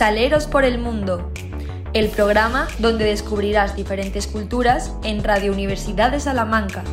Ausaleros por el Mundo, el programa donde descubrirás diferentes culturas en Radio Universidad de Salamanca.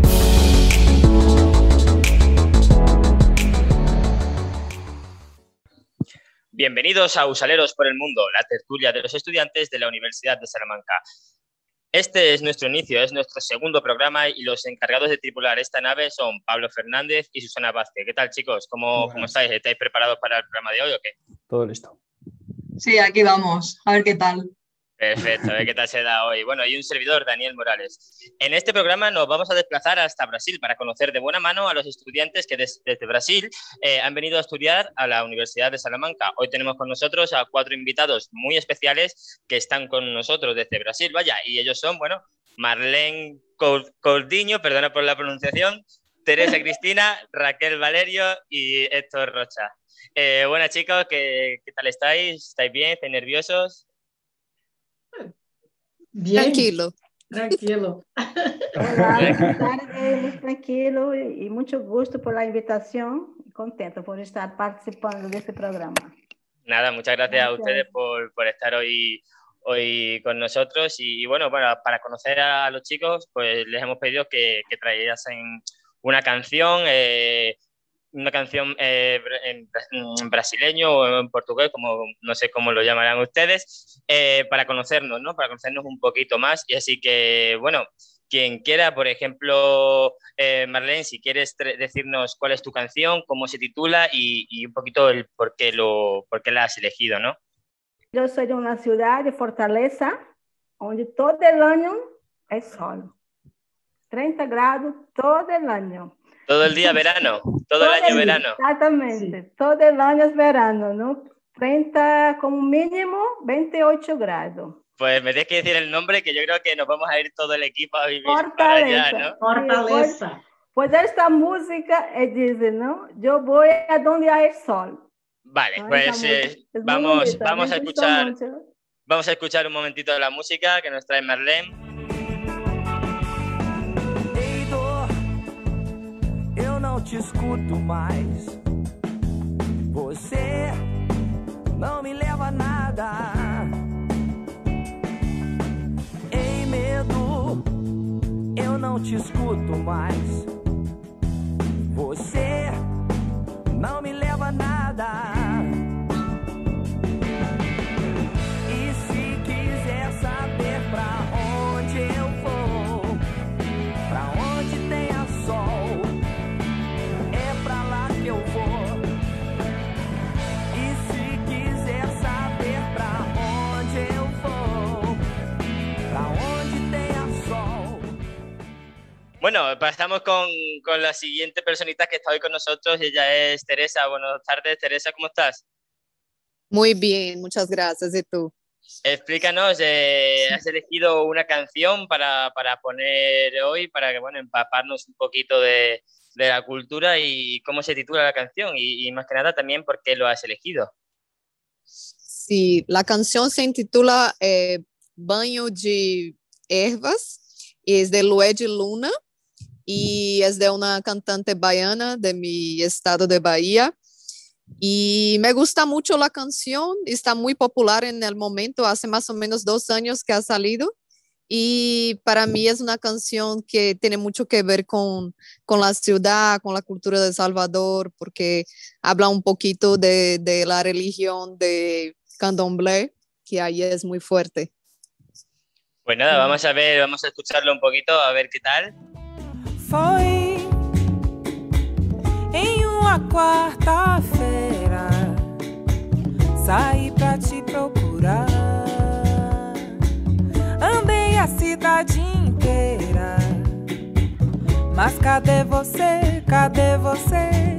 Bienvenidos a Ausaleros por el Mundo, la tertulia de los estudiantes de la Universidad de Salamanca. Este es nuestro inicio, es nuestro segundo programa y los encargados de tripular esta nave son Pablo Fernández y Susana Vázquez. ¿Qué tal, chicos? ¿Cómo estáis? ¿Estáis preparados para el programa de hoy o qué? Todo listo. Sí, aquí vamos, a ver qué tal. Perfecto, a ver qué tal se da hoy. Bueno, y un servidor, Daniel Morales. En este programa nos vamos a desplazar hasta Brasil para conocer de buena mano a los estudiantes que desde Brasil han venido a estudiar a la Universidad de Salamanca. Hoy tenemos con nosotros a 4 invitados muy especiales que están con nosotros desde Brasil, vaya, y ellos son, bueno, Marlene Coutinho, perdona por la pronunciación, Teresa Cristina, Raquel Valerio y Héctor Rocha. Bueno, chicos, ¿qué tal estáis? ¿Estáis bien? ¿Estáis nerviosos? Bien. Tranquilo. Olá, boa tarde, muito tranquilo e muito gosto por la invitación y contento por estar participando de este programa. Nada, muchas gracias a ustedes por estar hoy con nosotros y bueno, para conocer a los chicos, pues les hemos pedido que trajeran una canción en brasileño o en portugués, como no sé cómo lo llamarán ustedes, para conocernos, ¿no? Para conocernos un poquito más. Y así que, bueno, quien quiera, por ejemplo, Marlene, si quieres decirnos cuál es tu canción, cómo se titula y un poquito el por qué la has elegido, ¿no? Yo soy de una ciudad de Fortaleza, donde todo el año es sol. 30 grados todo el año. Todo el día verano, todo el año verano. Exactamente, todo el año es verano, ¿no? 30 como mínimo, 28 grados. Pues me tienes que decir el nombre, que yo creo que nos vamos a ir todo el equipo a vivir Fortaleza. para allá, ¿no? Fortaleza. Pues esta música dice, ¿no? Yo voy a donde hay sol. Vale, pues vamos a escuchar un momentito de la música que nos trae Marlene. Te escuto mais. Você não me leva a nada. Em medo, eu não te escuto mais. Você não me leva a nada. E se quiser saber pra onde eu vou, pra onde tenha sol, eu vou. E se quiser saber pra onde eu vou, pra onde tenha sol. Bueno, pasamos con la siguiente personita que está hoy con nosotros. Ella es Teresa. Buenas tardes, Teresa, ¿cómo estás? Muy bien, muchas gracias. ¿Y tú? Explícanos, has elegido una canción para poner hoy, para que, bueno, empaparnos un poquito de la cultura y cómo se titula la canción y más que nada también por qué lo has elegido. Sí, la canción se intitula Banho de Ervas, es de Lued Luna y es de una cantante baiana de mi estado de Bahía. Y me gusta mucho la canción, está muy popular en el momento, hace más o menos 2 años que ha salido. Y para mí es una canción que tiene mucho que ver con la ciudad, con la cultura de Salvador, porque habla un poquito de la religión de Candomblé, que ahí es muy fuerte. Pues nada, vamos a escucharlo un poquito, a ver qué tal. Foi em uma quarta-feira, saí pra te procurar. Andei a cidade inteira, mas cadê você, cadê você?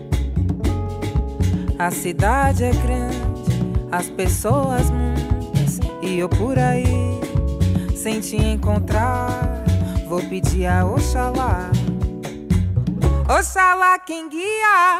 A cidade é grande, as pessoas muitas, e eu por aí, sem te encontrar, vou pedir a Oxalá, Oxalá quem guia.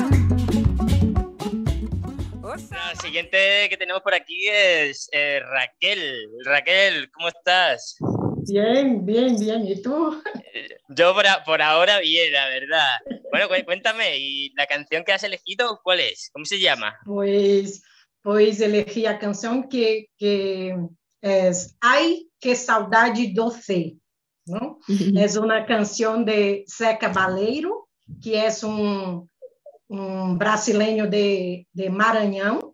La siguiente que tenemos por aquí es Raquel. Raquel, ¿cómo estás? Bien. ¿Y tú? Yo por ahora bien, la verdad. Bueno, cuéntame, ¿y la canción que has elegido cuál es? ¿Cómo se llama? Pues pois elegi a canção que é Ai, que saudade doce, não? É uma canção de Zé Cabaleiro, que é um brasileiro de Maranhão,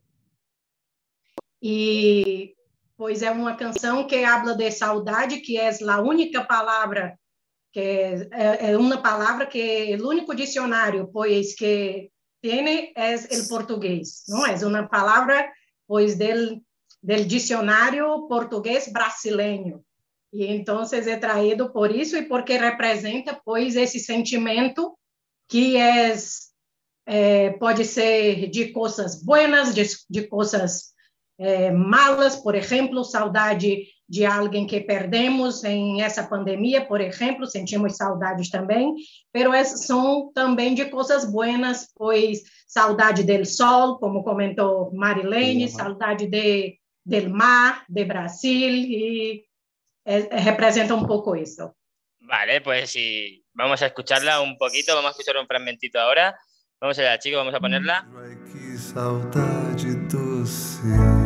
e pois é uma canção que habla de saudade, que é a única palavra, que é uma palavra que é o único dicionário, pois que tem é o português, não é uma palavra, pois del dicionário português brasileiro. E então é traído por isso e porque representa, pois, esse sentimento que pode ser de coisas buenas, de coisas malas, por exemplo, saudade de alguém que perdemos em essa pandemia, por exemplo, sentimos saudades também, mas são também de coisas buenas, pois saudade do sol, como comentou Marilene, saudade del mar, de Brasil, y representa un poco eso. Vale, pues sí, vamos a escucharla un poquito, vamos a escuchar un fragmentito ahora. Vamos allá, chicos, vamos a ponerla. Ai, que saudade doce.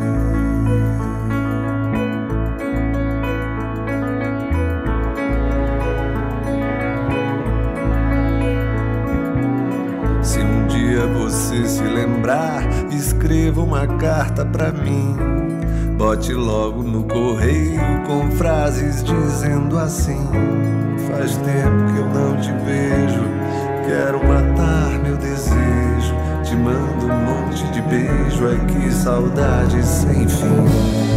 Se um dia você se lembrar, escreva uma carta pra mim. Bote logo no correio com frases dizendo assim: faz tempo que eu não te vejo, quero matar meu desejo, te mando um monte de beijo, ai que saudade sem fim.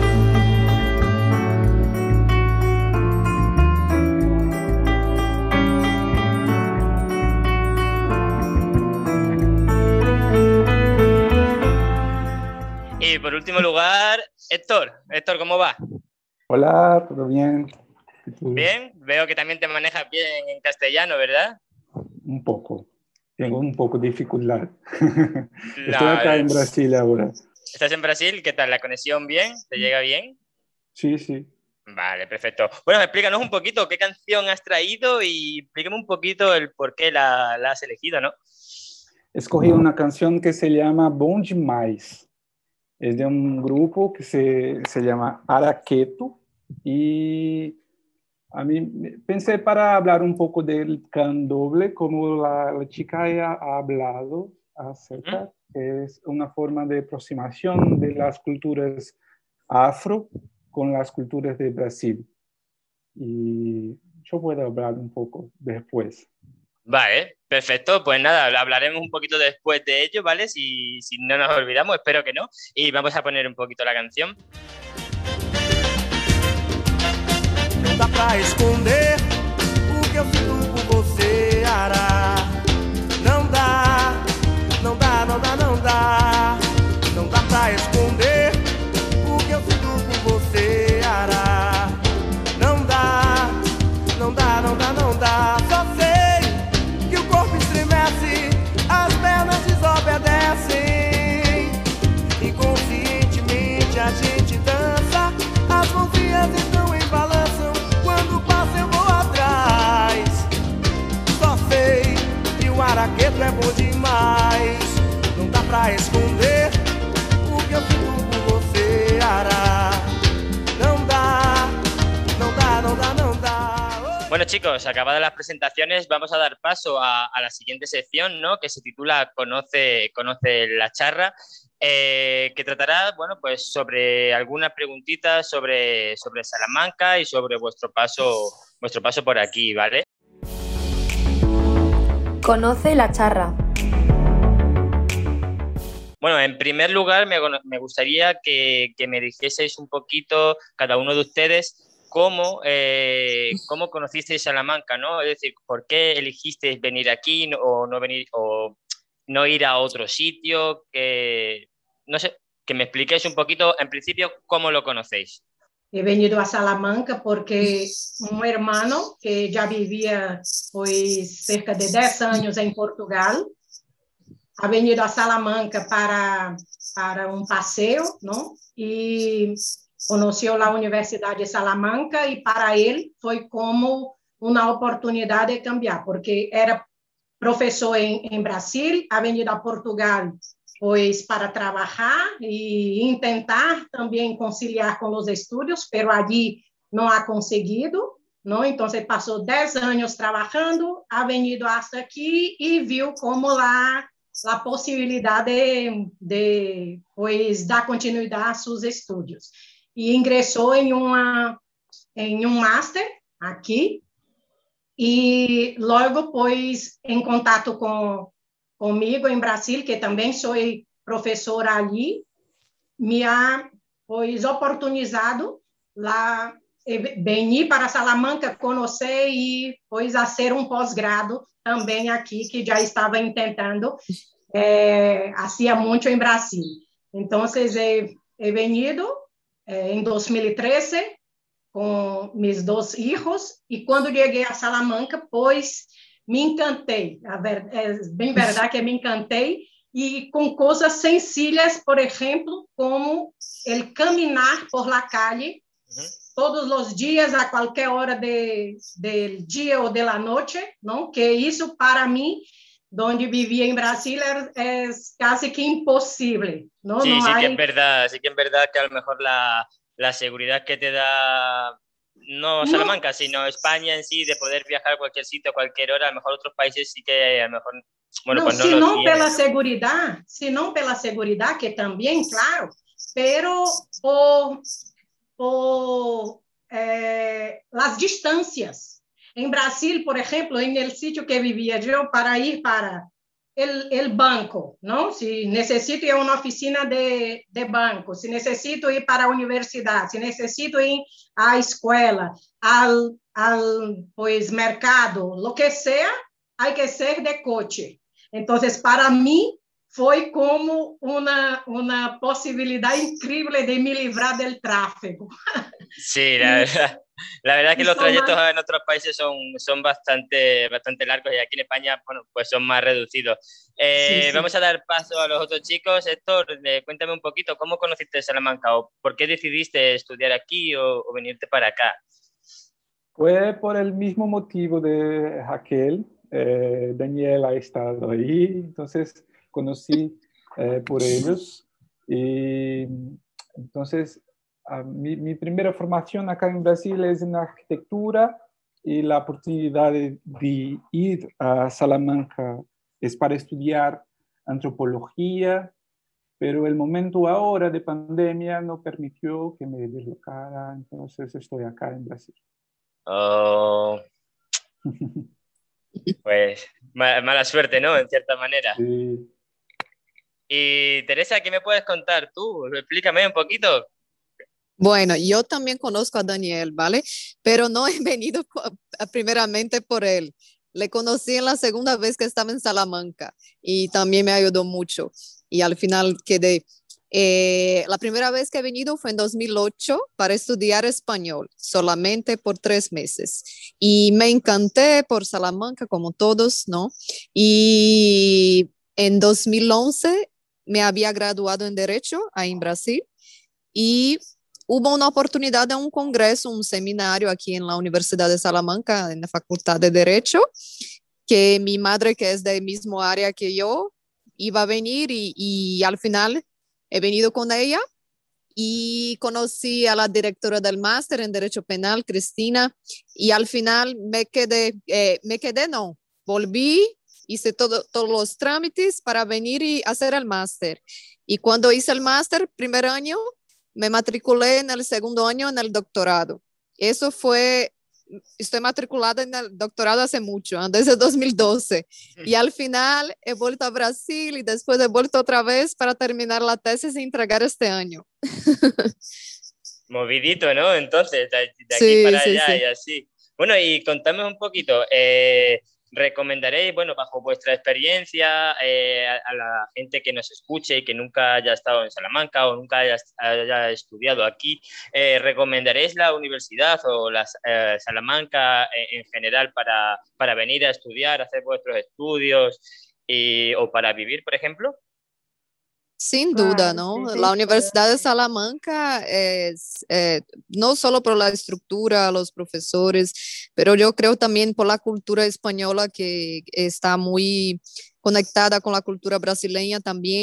Y por último lugar, Héctor. Héctor, ¿cómo va? Hola, ¿todo bien? Bien, veo que también te manejas bien en castellano, ¿verdad? Un poco. Tengo un poco de dificultad. Estoy acá en Brasil ahora. ¿Estás en Brasil? ¿Qué tal? ¿La conexión bien? ¿Te llega bien? Sí, sí. Vale, perfecto. Bueno, explícanos un poquito qué canción has traído y explícame un poquito el por qué la has elegido, ¿no? Escogí una canción que se llama Bom Demais. Es de un grupo que se llama Araqueto y a mí pensé para hablar un poco del candomblé, como la chica ha hablado acerca, que es una forma de aproximación de las culturas afro con las culturas de Brasil. Y yo puedo hablar un poco después. Vale, perfecto. Pues nada, hablaremos un poquito después de ello, ¿vale? Si no nos olvidamos, espero que no. Y vamos a poner un poquito la canción. Não dá pra esconder o que eu sinto por você, Ara. Não dá, não dá, não dá, não dá. Não dá pra esconder o que eu sinto por você, Ara. Não dá, não dá, não dá, não dá. Só sei que o corpo estremece, as pernas desobedecem. Inconscientemente a gente dança, as mãozinhas estão em balanço. Quando passa eu vou atrás. Só sei que o araqueto é bom demais. Não dá pra esconder o que eu sinto por você, Ara. Não dá, não dá, não dá, não dá. Bueno, chicos, acabadas las presentaciones, vamos a dar paso a la siguiente sección, ¿no? Que se titula Conoce la charra, que tratará, bueno, pues sobre algunas preguntitas sobre Salamanca y sobre vuestro paso por aquí, ¿vale? Conoce la charra. Bueno, en primer lugar, me gustaría que me dijeseis un poquito, cada uno de ustedes, cómo conocisteis Salamanca, ¿no? Es decir, ¿por qué elegisteis venir aquí o no venir o no ir a otro sitio? No sé, que me expliquéis un poquito, en principio, cómo lo conocéis. He venido a Salamanca porque un hermano que ya vivía pues cerca de 10 años en Portugal ha venido a Salamanca para un paseo, ¿no? Y conoció la Universidad de Salamanca y para él fue como una oportunidad de cambiar, porque era profesor en Brasil, ha venido a Portugal pues para trabajar e intentar também conciliar com os estudos, pero allí não ha conseguido, ¿no? Entonces pasó 10 años trabajando, ha venido hasta aquí y vio como la posibilidad de pues, dar continuidad a sus estudios. Y ingresó en un máster aquí y luego pues en contacto conmigo en Brasil, que también soy profesora allí, me ha pues oportunizado venir para Salamanca, conhecer e pois fazer um pós-grado também aqui, que já estava tentando hacía muito em Brasil. Então, he venido em 2013 com meus 2 filhos e quando cheguei a Salamanca, pois me encantei. É bem verdade que me encantei e com coisas sencillas, por exemplo, como el caminar por la calle, todos os dias, a qualquer hora del dia ou da noite, não? Que isso, para mim, onde vivia em Brasília, é quase que impossível. ¿No? Sí, no sí, hay... que es verdad que a lo mejor la seguridad que te da, no Salamanca, sino España en sí, de poder viajar a cualquier sitio, a cualquier hora, a lo mejor otros países sí que a lo mejor, bueno, no, pues no se lo não tienen. pela seguridade, que também, claro, pero por las distâncias. Em Brasil, por exemplo, em el sítio que vivia eu, para ir para el banco, não? Se necessito ir a uma oficina de banco, se necessito ir para a universidade, se necessito ir à escola, al pues, mercado, lo que sea, hay que ser de coche. Entonces, para mí, foi como uma possibilidade incrível de me livrar del tráfego. Sí, la verdad que los trayectos en otros países son bastante largos y aquí en España, bueno, pues son más reducidos. Sí. Vamos a dar paso a los otros chicos. Héctor, cuéntame un poquito, ¿cómo conociste Salamanca o por qué decidiste estudiar aquí o venirte para acá? Fue por el mismo motivo de Raquel. Daniel ha estado ahí, entonces conocí por ellos y entonces mi primera formación acá en Brasil es en arquitectura y la oportunidad de ir a Salamanca es para estudiar antropología, pero el momento ahora de pandemia no permitió que me deslocara, entonces estoy acá en Brasil. Oh. Pues mala suerte, ¿no? En cierta manera. Sí. Y Teresa, ¿qué me puedes contar tú? Explícame un poquito. Bueno, yo también conozco a Daniel, ¿vale? Pero no he venido primeramente por él. Le conocí en la segunda vez que estaba en Salamanca y también me ayudó mucho. Y al final quedé. La primera vez que he venido fue en 2008 para estudiar español, solamente por 3 meses. Y me encanté por Salamanca, como todos, ¿no? Y en 2011 me había graduado en Derecho ahí en Brasil y hubo una oportunidad de un congreso, un seminario aquí en la Universidad de Salamanca, en la Facultad de Derecho, que mi madre, que es del mismo área que yo, iba a venir y al final he venido con ella y conocí a la directora del máster en Derecho Penal, Cristina, y al final volví, hice todos los trámites para venir y hacer el máster. Y cuando hice el máster, primer año, me matriculé en el segundo año en el doctorado. Eso fue, estoy matriculada en el doctorado hace mucho, desde 2012. Y al final he vuelto a Brasil y después he vuelto otra vez para terminar la tesis y entregar este año. Movidito, ¿no? Entonces, de aquí sí, para sí, allá sí. Y así. Bueno, y contadme un poquito, ¿recomendaréis, bueno, bajo vuestra experiencia, a la gente que nos escuche y que nunca haya estado en Salamanca o nunca haya estudiado aquí, ¿recomendaréis la universidad o la Salamanca en general para venir a estudiar, hacer vuestros estudios o para vivir, por ejemplo? Sin duda, ¿no? La Universidad de Salamanca es no solo por la estructura, los profesores, pero yo creo también por la cultura española que está muy conectada con la cultura brasileña también.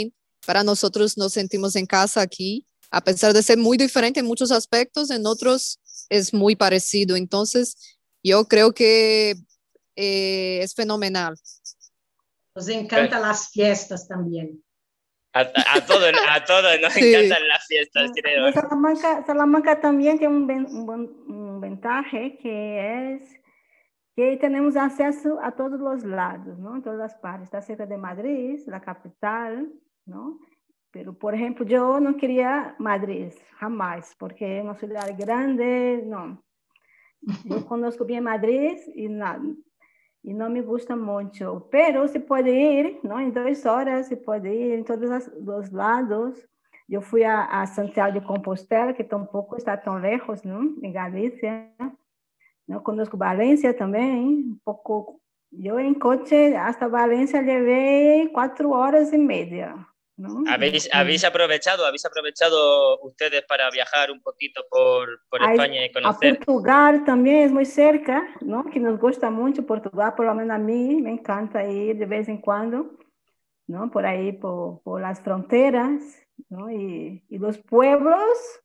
para nosotros nos sentimos en casa aquí, a pesar de ser muy diferente en muchos aspectos, en otros es muy parecido. Entonces, yo creo que es fenomenal. Nos encantan las fiestas también. A todos nos Sí. encantan las fiestas, creo. Salamanca también tiene un ventaja que es que tenemos acceso a todos los lados, ¿no? En todas las partes. Está cerca de Madrid, la capital, ¿no? Pero, por ejemplo, yo no quería Madrid, jamás, porque es una ciudad grande, no. Yo conozco bien Madrid y no me gusta mucho, pero se puede ir, ¿no? En 2 horas se puede ir en todos los lados. Yo fui a Santiago de Compostela, que tampoco está tan lejos, ¿no? En Galicia. ¿No? Conozco Valencia también, un poco. Yo en coche hasta Valencia llevé 4 horas y media, ¿no? ¿Habéis aprovechado ustedes para viajar un poquito por España y conocer? A Portugal también es muy cerca, ¿no? Que nos gusta mucho Portugal, por lo menos a mí me encanta ir de vez en cuando, ¿no? Por ahí, por las fronteras, ¿no? Y los pueblos,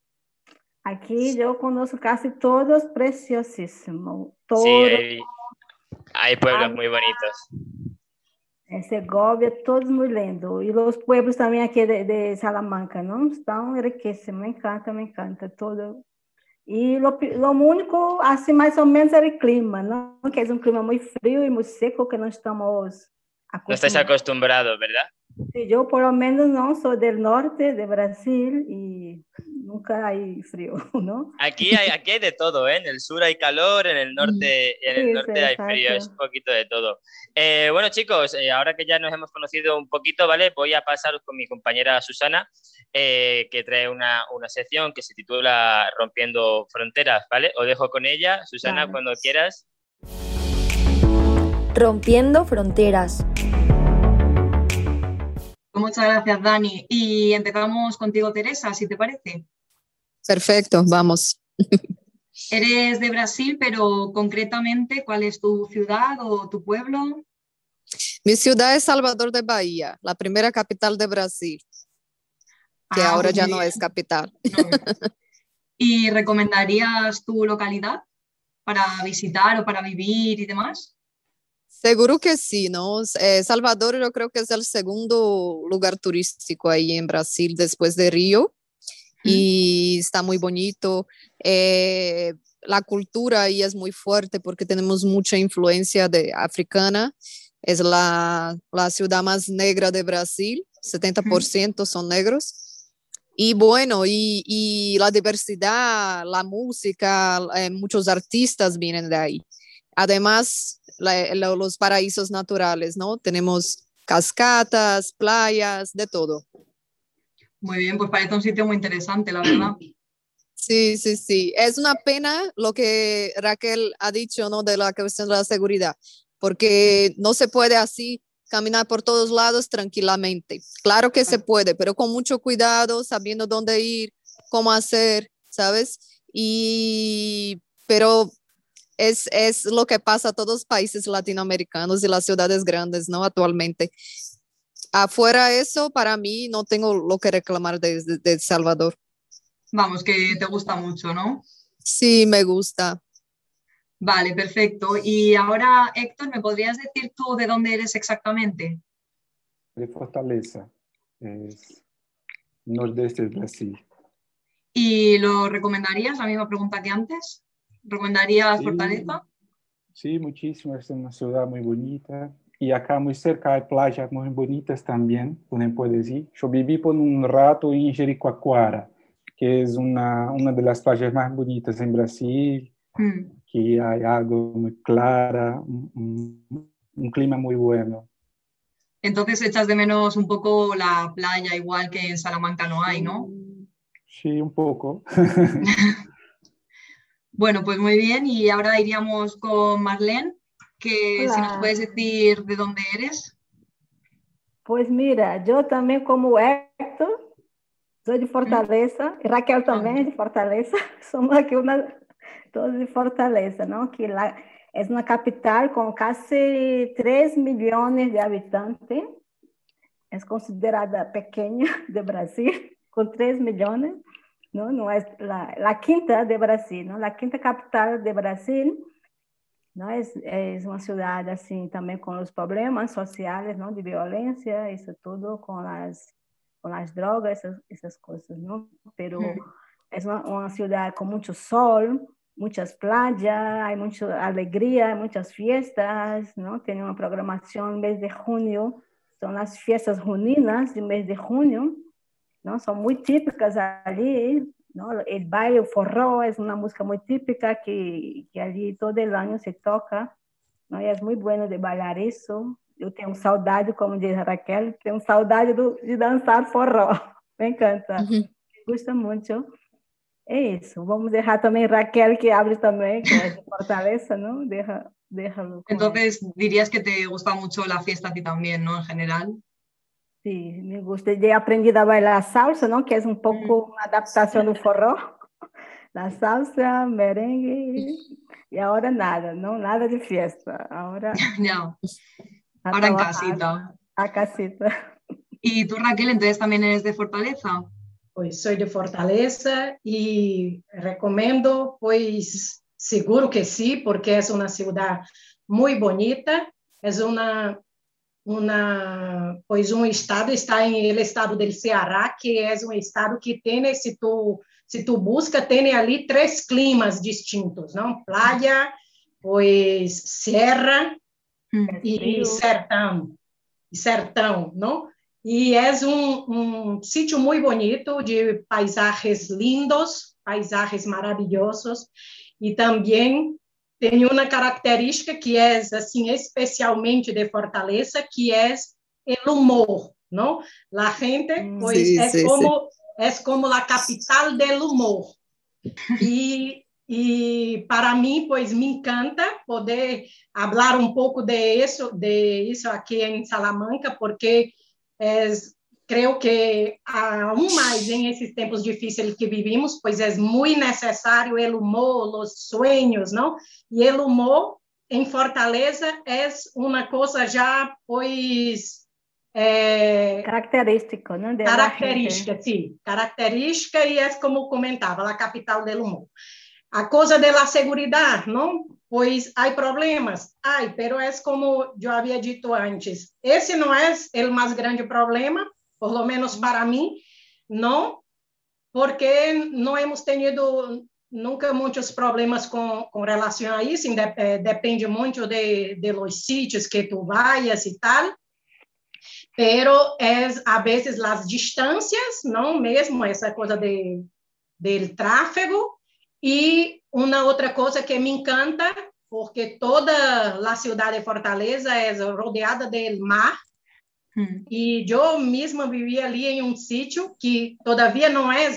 aquí yo conozco casi todos, preciosísimos. Sí, hay pueblos muy bonitos. En Segovia, todos muy lindos. Y los pueblos también aquí de Salamanca, ¿no? Están riquísimos, me encanta todo. Y lo único, así más o menos, era el clima, ¿no? Que es un clima muy frío y muy seco que no estamos acostumbrados. No estáis acostumbrados, ¿verdad? Sí, yo por lo menos no soy del norte de Brasil y nunca hay frío, ¿no? Aquí hay de todo, ¿eh? En el sur hay calor, en el norte hay frío, es un poquito de todo. Bueno, chicos, ahora que ya nos hemos conocido un poquito, ¿vale? Voy a pasaros con mi compañera Susana, que trae una sección que se titula Rompiendo Fronteras, ¿vale? Os dejo con ella, Susana, Vale. cuando quieras. Rompiendo fronteras. Muchas gracias, Dani. Y empezamos contigo, Teresa, si te parece. Perfecto, vamos. Eres de Brasil, pero concretamente, ¿cuál es tu ciudad o tu pueblo? Mi ciudad es Salvador de Bahía, la primera capital de Brasil, que ahora pues ya muy no bien. es capital. ¿Y recomendarías tu localidad para visitar o para vivir y demás? Seguro que sí, ¿no? Salvador yo creo que es el segundo lugar turístico ahí en Brasil después de Río y está muy bonito. La cultura ahí es muy fuerte porque tenemos mucha influencia africana. Es la ciudad más negra de Brasil, 70% son negros. Y bueno, y la diversidad, la música, muchos artistas vienen de ahí. Además, los paraísos naturales, ¿no? Tenemos cascadas, playas, de todo. Muy bien, pues parece un sitio muy interesante, la verdad. Sí, sí, sí. Es una pena lo que Raquel ha dicho, ¿no? De la cuestión de la seguridad, porque no se puede así caminar por todos lados tranquilamente. Claro que se puede, pero con mucho cuidado, sabiendo dónde ir, cómo hacer, ¿sabes? Pero es lo que pasa a todos los países latinoamericanos y las ciudades grandes, ¿no? Actualmente. Afuera eso, para mí, no tengo lo que reclamar de El Salvador. Vamos, que te gusta mucho, ¿no? Sí, me gusta. Vale, perfecto. Y ahora, Héctor, ¿me podrías decir tú de dónde eres exactamente? De Fortaleza, es nordeste de Brasil. ¿Y lo recomendarías? La misma pregunta que antes. ¿Recomendarías Sí. Fortaleza? Sí, muchísimo. Es una ciudad muy bonita. Y acá muy cerca hay playas muy bonitas también, donde puedes ir. Yo viví por un rato en Jericoacoara, que es una de las playas más bonitas en Brasil, que hay agua muy clara, un clima muy bueno. Entonces echas de menos un poco la playa, igual que en Salamanca no hay, ¿no? Sí, un poco. Bueno, pues muy bien. Y ahora iríamos con Marlene, que Hola. si nos puedes decir de dónde eres. Pues mira, yo también como Héctor, soy de Fortaleza, y Raquel también es de Fortaleza, somos aquí todos de Fortaleza, ¿no? Que es una capital con casi 3 millones de habitantes, es considerada pequeña de Brasil, con 3 millones, ¿no? No es la quinta de Brasil, ¿no? La quinta capital de Brasil, ¿no? Es una ciudad así también con los problemas sociales, ¿no? De violencia, eso todo con las drogas, esas cosas, ¿no? Pero es una ciudad con mucho sol, muchas playas, hay mucha alegría, hay muchas fiestas, ¿no? Tiene una programación en mes de junio, son las fiestas juninas del mes de junio, ¿no? Son muy típicas allí, ¿no? El baile, el forró, es una música muy típica que allí todo el año se toca, ¿no? Y es muy bueno de bailar eso. Eu tenho saudade, como diz a Raquel, tenho saudade de dançar forró. Me encanta, me gusta mucho. É isso. Vamos deixar também Raquel que abre também, que es de Fortaleza, ¿no? Déjalo. Entonces, dirías que te gusta mucho la fiesta a ti también, ¿no? En general. Sí, me gusta. He aprendido a bailar salsa, ¿no? Que es un poco una adaptación del forró. La salsa, merengue, y ahora nada, ¿no? Nada de fiesta. Ahora, Ya. Ahora en casita. A casita. ¿Y tú, Raquel, entonces también eres de Fortaleza? Pues soy de Fortaleza y recomiendo, pues seguro que sí, porque es una ciudad muy bonita, es pues un estado, está en el estado del Ceará, que es un estado que tiene, si tú buscas, tiene ali 3 climas distintos, ¿no? Playa, pues sierra y sertão, ¿no? Y es un sitio muy bonito, de paisajes lindos, paisajes maravillosos, y también tem uma característica que é assim especialmente de Fortaleza, que é o humor, não? A gente, pois, é como a capital do humor. E para mim, pois, me encanta poder falar um pouco de isso aqui em Salamanca, porque creio que aún mais em esses tempos difíceis que vivimos, pois é muito necessário o humor, os sonhos, não? E o humor em Fortaleza é uma coisa já, pois... característico, né? Característica, sim. Característica e é como comentava, a capital do humor. A coisa da segurança, não? Pois há problemas, pero é como eu havia dito antes. Esse não é o mais grande problema, por lo menos para mim, não, porque não hemos tenido nunca muitos problemas com relação a isso, depende muito de los sítios que tu vayas e tal, pero a vezes as distâncias, não mesmo essa coisa del tráfego, e uma outra coisa que me encanta, porque toda a cidade de Fortaleza é rodeada del mar, e eu mesma vivia ali em um sítio que todavia não é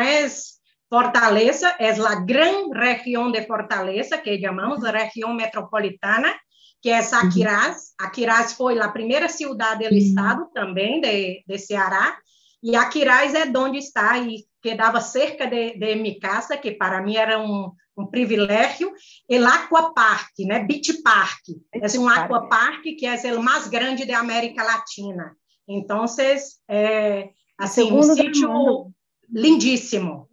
Fortaleza, é a grande região de Fortaleza, que chamamos a região metropolitana, que é Aquirás. Aquirás foi a primeira cidade do estado também de Ceará, e Aquirás é onde está, e quedava cerca de minha casa, que para mim era um privilégio, o Aquapark, né? Beach Park. É um aquapark que é o mais grande da América Latina. Então, assim, um sítio lindíssimo.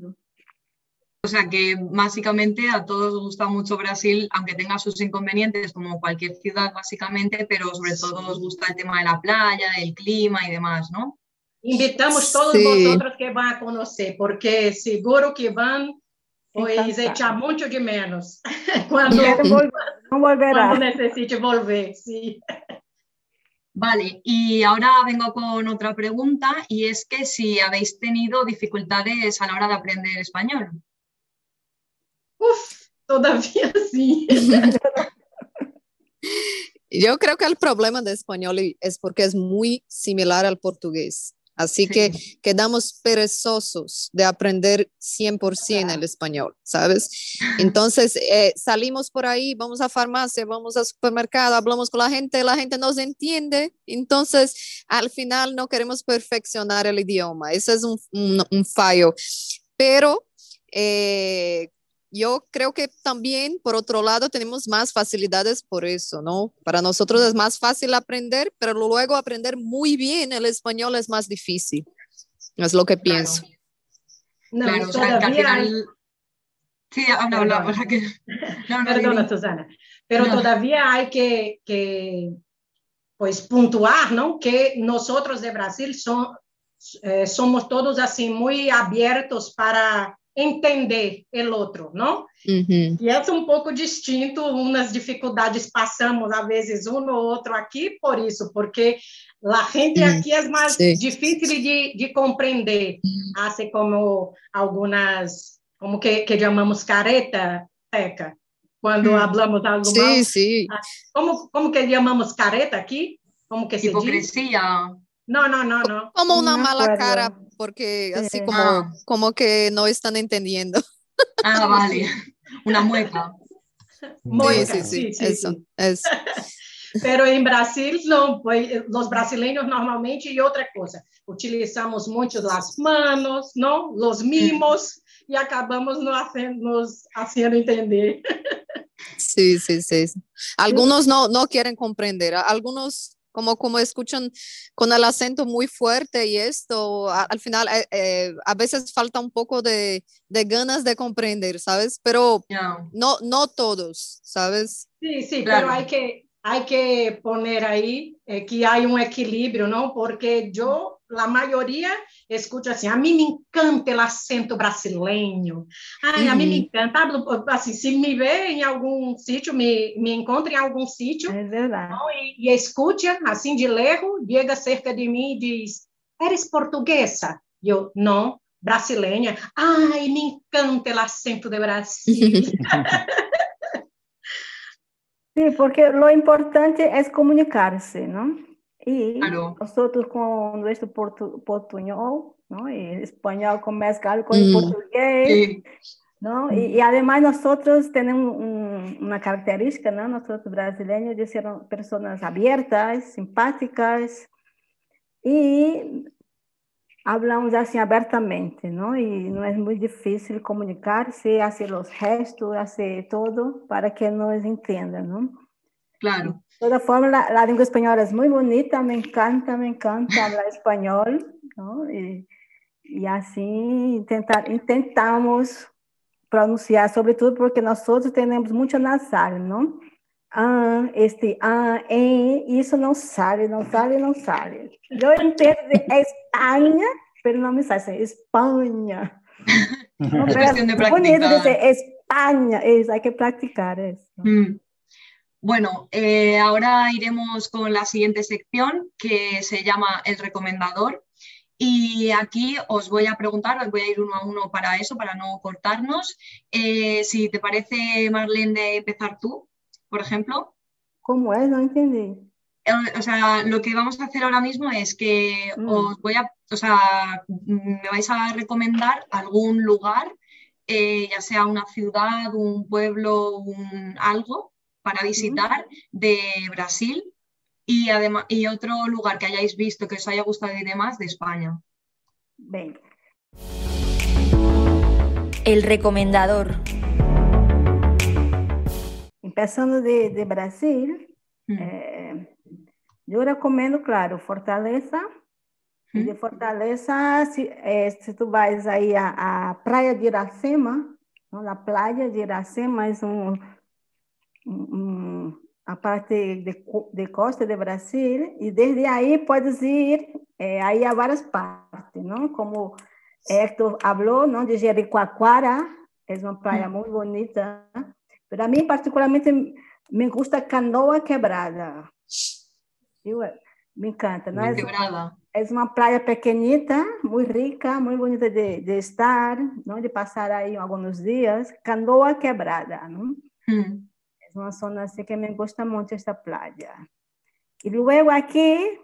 O sea que básicamente a todos nos gusta mucho Brasil, aunque tenga sus inconvenientes como cualquier ciudad básicamente, pero sobre todo nos gusta el tema de la playa, el clima y demás, ¿no? Invitamos todos vosotros que van a conocer, porque seguro que van pois echar mucho de menos cuando necesite volver. Sí. Vale, y ahora vengo con otra pregunta, y es que si habéis tenido dificultades a la hora de aprender español. Todavía sí. Yo creo que el problema de español es porque es muy similar al portugués. Así que quedamos perezosos de aprender 100% el español, ¿sabes? Entonces salimos por ahí, vamos a farmacia, vamos al supermercado, hablamos con la gente nos entiende, entonces al final no queremos perfeccionar el idioma. Ese es un fallo. Pero yo creo que también, por otro lado, tenemos más facilidades por eso, ¿no? Para nosotros es más fácil aprender, pero luego aprender muy bien el español es más difícil. Es lo que pienso. No, Claro, y o sea, que al todavía hay... final... Sí, habla, para que... No, Perdona, Lili. Susana, pero No. todavía hay que pues puntuar, ¿no? Que nosotros de Brasil somos todos así muy abiertos para entender el otro, ¿no? Uhum. E é um pouco distinto, umas dificuldades passamos, às vezes, um ou outro aqui, por isso, porque a gente aqui é mais Sim. difícil de compreender, assim como algumas, como que chamamos careta, Teca, quando hablamos algo Sí, mal. sí. Como que chamamos careta aqui? Como que se diz? Hipocresía. No. Como una No mala acuerdo. cara, porque Sí. así como que no están entendiendo. Ah, vale. Una mueca. Moica, Sí, sí. eso. Pero em Brasil, não, os brasileiros normalmente, e outra coisa, utilizamos muito as manos, não? Os mimos, e acabamos nos haciendo entender. Sí. Algunos no quieren comprender, algunos como escuchan con el acento muy fuerte y esto, al final a veces falta un poco de ganas de comprender, ¿sabes? Pero no todos, ¿sabes? Sí, Claro. pero hay que poner ahí que hay un equilibrio, ¿no? Porque yo, la mayoría, escucho assim, a mí me encanta el acento brasileño. Ai, a mí me encanta. Assim, se me vê em algum sítio, me encontra em algum sítio, É verdade. não, e escuta, assim, de lejos, chega cerca de mim e diz, eres portuguesa? E eu, não, brasileña. Ai, me encanta el acento de Brasil. Sí, porque lo importante es comunicarse, ¿no? Y Claro. nosotros con nuestro portuñol, ¿no? Y español con mezclado con el portugués, Sí. ¿no? Y además nosotros tenemos una característica, ¿no? Nosotros brasileños de ser personas abiertas, simpáticas y hablamos así abiertamente, ¿no? Y no es muy difícil comunicarse, hacer los gestos, hacer todo para que nos entiendan, ¿no? Claro. De todas formas, la lengua española es muy bonita, me encanta hablar español, ¿no? Y así intentamos pronunciar, sobre todo porque nosotros tenemos mucho nasal, ¿no? Y eso no sale. Yo intento de España, pero no me sale, España. No, Es pero cuestión de es bonito practicar. decir España, hay que practicar eso. Bueno, ahora iremos con la siguiente sección que se llama El Recomendador. Y aquí os voy a preguntar, os voy a ir uno a uno para eso, para no cortarnos. Si te parece, Marlene, de empezar tú, por ejemplo. ¿Cómo es? No entendí. O sea, lo que vamos a hacer ahora mismo es que me vais a recomendar algún lugar, ya sea una ciudad, un pueblo, algo para visitar de Brasil. Y además, y otro lugar que hayáis visto que os haya gustado y demás de España. Venga. El recomendador. Empezando de Brasil, yo recomiendo, claro, Fortaleza. Y de Fortaleza, si tú vas ahí a Praia de Iracema, ¿no? La playa de Iracema es a parte de costa de Brasil, e desde aí puedes ir aí a várias partes, não? Como Héctor falou, não? De Jericoacoara, é uma praia muito bonita, mas a mim particularmente me gusta Canoa Quebrada, me encanta, não? É uma praia pequenita, muito rica, muito bonita de estar, não? De passar aí alguns dias, Canoa Quebrada, não? Es una zona así que me gusta mucho esta playa. Y luego aquí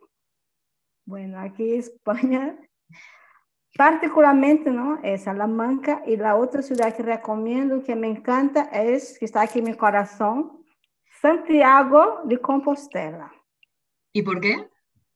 España, particularmente, ¿no? Es Salamanca, y la otra ciudad que recomiendo, que me encanta, que está aquí en mi corazón, Santiago de Compostela. ¿Y por qué?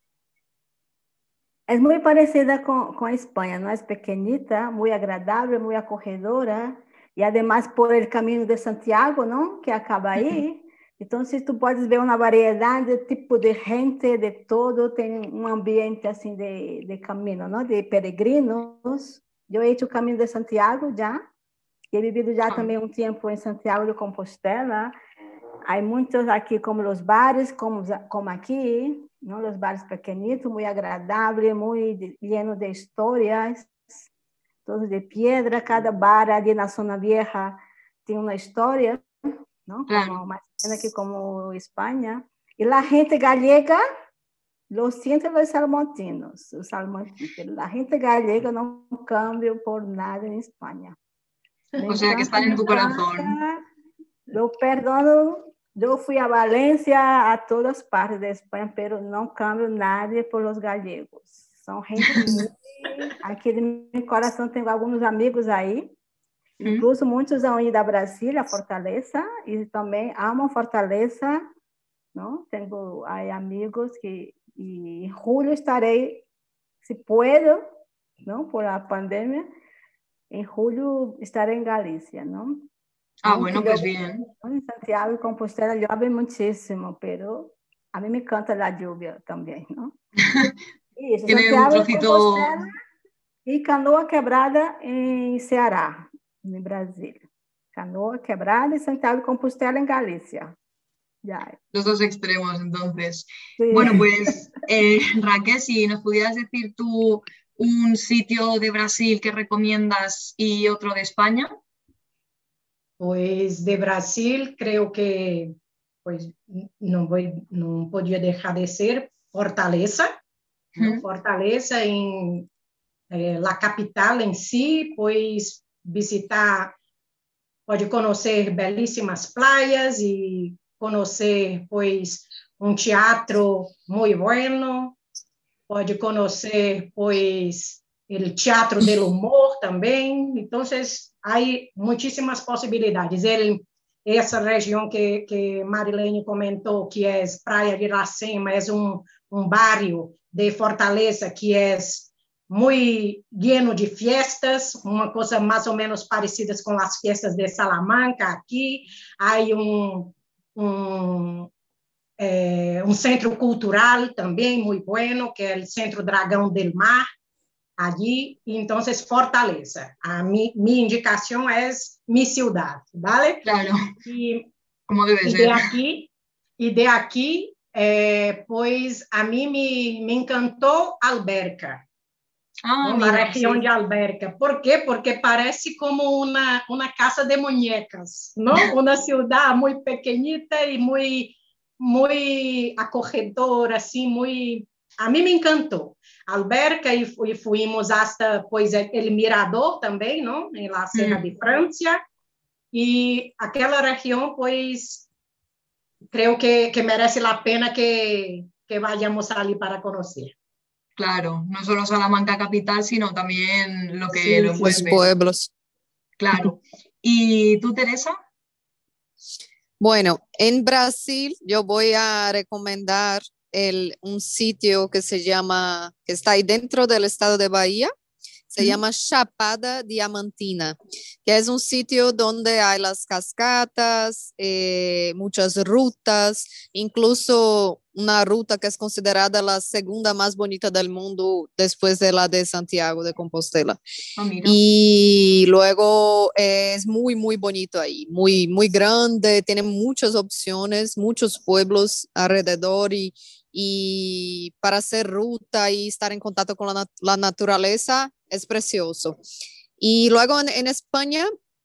Es muy parecida con España, ¿no? Es pequeñita, muy agradable, muy acogedora, y además por el Camino de Santiago, ¿no? Que acaba ahí. Entonces tú puedes ver una variedad de tipo de gente, de todo, tiene un ambiente así de camino, ¿no? De peregrinos. Yo he hecho el Camino de Santiago ya, y he vivido ya también un tiempo en Santiago de Compostela. Hay muchos aquí como los bares, como aquí, ¿no? Los bares pequeñitos, muy agradables, muy llenos de historias, todos de piedra. Cada bar allí en la zona vieja tiene una historia, ¿no? Claro. Como más aquí como España. Y la gente gallega lo sienten los salmantinos, pero la gente gallega no cambia por nada en España. O sea, que están en tu corazón. Lo perdono. Yo fui a Valencia, a todas partes de España, pero no cambio nadie por los gallegos. Son gente muy... Aquí en mi corazón tengo algunos amigos ahí. Incluso muchos han ido a Brasil, a Fortaleza, y también amo Fortaleza, ¿no? Hay amigos que... Y en julio estaré, si puedo, ¿no? Por la pandemia, en julio estaré en Galicia, ¿no? Bueno, pues bien. En Santiago de Compostela llueve muchísimo, pero a mí me encanta la lluvia también, ¿no? Y Tiene un trocito... Y Canoa Quebrada en Ceará, en Brasil. Canoa Quebrada y Santiago de Compostela en Galicia. Ya. Los dos extremos, entonces. Sí. Bueno, pues Raquel, si nos pudieras decir tú un sitio de Brasil que recomiendas y otro de España. Pues de Brasil creo que pues, no podía dejar de ser Fortaleza, ¿no? Fortaleza en la capital en sí, pues visitar, pode conocer belísimas playas y conocer pues un teatro muy bueno, pode conocer pues el teatro del humor también. Entonces hay muchísimas posibilidades. Esa región que Marilene comentó, que es Praia de Iracema, es un barrio de Fortaleza que es muy lleno de fiestas, uma coisa mais ou menos parecida com as fiestas de Salamanca aqui. Hay un centro cultural também muito bueno, que é o Centro Dragão del Mar, allí. Entonces, Fortaleza. Mi indicación es mi ciudad, ¿vale? Claro, como debe y ser. De aquí, pues a mí me encantó Alberca. La región de Alberca. ¿Por qué? Porque parece como una casa de muñecas, ¿no? Una ciudad muy pequeñita y muy acogedora, así, muy... A mí me encantó. Alberca y fuimos hasta pues, el Mirador también, ¿no? En la Serra de Francia. Y aquella región, pues, creo que merece la pena que vayamos allí para conocer. Claro, no solo Salamanca capital, sino también lo que Sí, lo envuelve. Los pueblos. Claro. ¿Y tú, Teresa? Bueno, en Brasil yo voy a recomendar un sitio que que está ahí dentro del estado de Bahía. Se llama Chapada Diamantina, que es un sitio donde hay las cascadas, muchas rutas, incluso una ruta que es considerada la segunda más bonita del mundo después de la de Santiago de Compostela. Y luego es muy, muy bonito ahí, muy, muy grande, tiene muchas opciones, muchos pueblos alrededor y para hacer ruta y estar en contacto con la naturaleza es precioso. Y luego en España,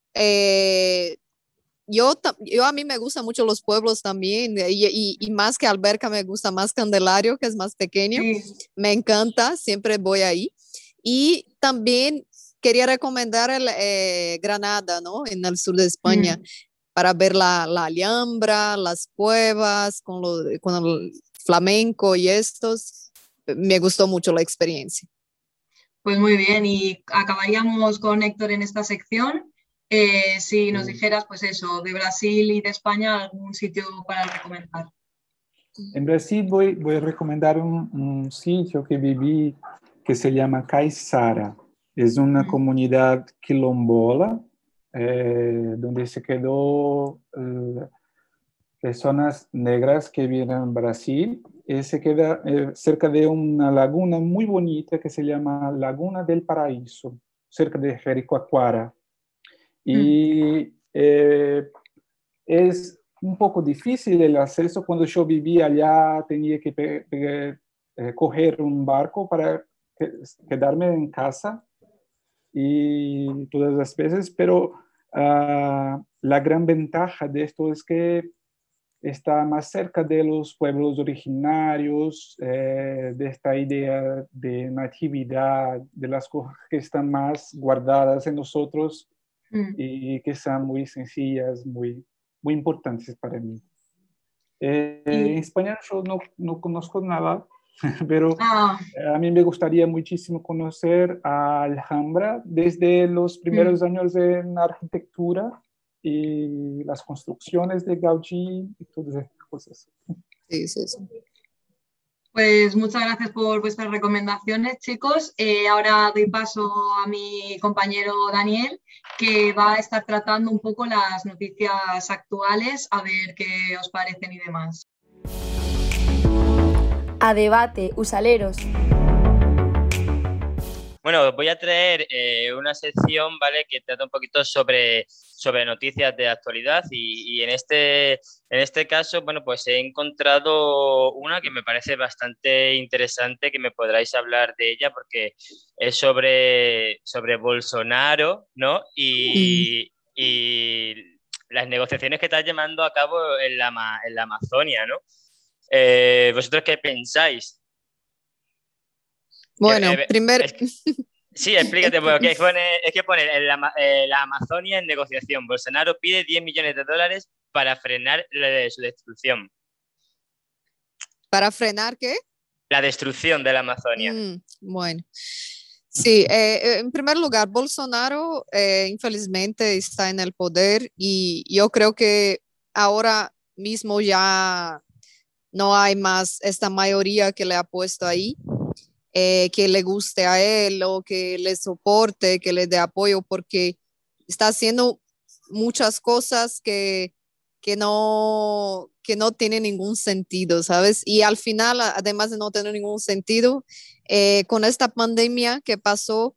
a mí me gustan mucho los pueblos también, y más que Alberca me gusta más Candelario, que es más pequeño. Me encanta, siempre voy ahí. Y también quería recomendar Granada, ¿no? En el sur de España, para ver la Alhambra, las cuevas, con el flamenco y estos. Me gustó mucho la experiencia. Pues muy bien, y acabaríamos con Héctor en esta sección. Si nos dijeras, pues eso, de Brasil y de España, algún sitio para recomendar. En Brasil voy a recomendar un sitio que viví que se llama Caiçara. Es una comunidad quilombola donde se quedó personas negras que vienen a Brasil, y se queda cerca de una laguna muy bonita que se llama Laguna del Paraíso, cerca de Jericoacoara. Y es un poco difícil el acceso. Cuando yo vivía allá tenía que coger un barco para quedarme en casa y todas las veces, pero la gran ventaja de esto es que está más cerca de los pueblos originarios, de esta idea de natividad, de las cosas que están más guardadas en nosotros y que son muy sencillas, muy importantes para mí. En España yo no conozco nada, pero a mí me gustaría muchísimo conocer a Alhambra desde los primeros años en arquitectura y las construcciones de Gaudí y todas esas cosas. Sí, sí, sí. Pues muchas gracias por vuestras recomendaciones, chicos. Ahora doy paso a mi compañero Daniel, que va a estar tratando un poco las noticias actuales, a ver qué os parecen y demás. A debate, usaleros. Bueno, voy a traer una sección, ¿vale?, que trata un poquito sobre noticias de actualidad y en este caso, bueno, pues he encontrado una que me parece bastante interesante, que me podráis hablar de ella porque es sobre Bolsonaro, ¿no? Y las negociaciones que está llevando a cabo en la Amazonia, ¿no? ¿Vosotros qué pensáis? Bueno, primero... Sí, explícate, porque es que pone la Amazonia en negociación. Bolsonaro pide $10 millones para frenar su destrucción. ¿Para frenar qué? La destrucción de la Amazonia. Bueno, sí, en primer lugar, Bolsonaro infelizmente está en el poder y yo creo que ahora mismo ya no hay más esta mayoría que le ha puesto ahí. Que le guste a él o que le soporte, que le dé apoyo, porque está haciendo muchas cosas que no tienen ningún sentido, ¿sabes? Y al final, además de no tener ningún sentido, con esta pandemia que pasó,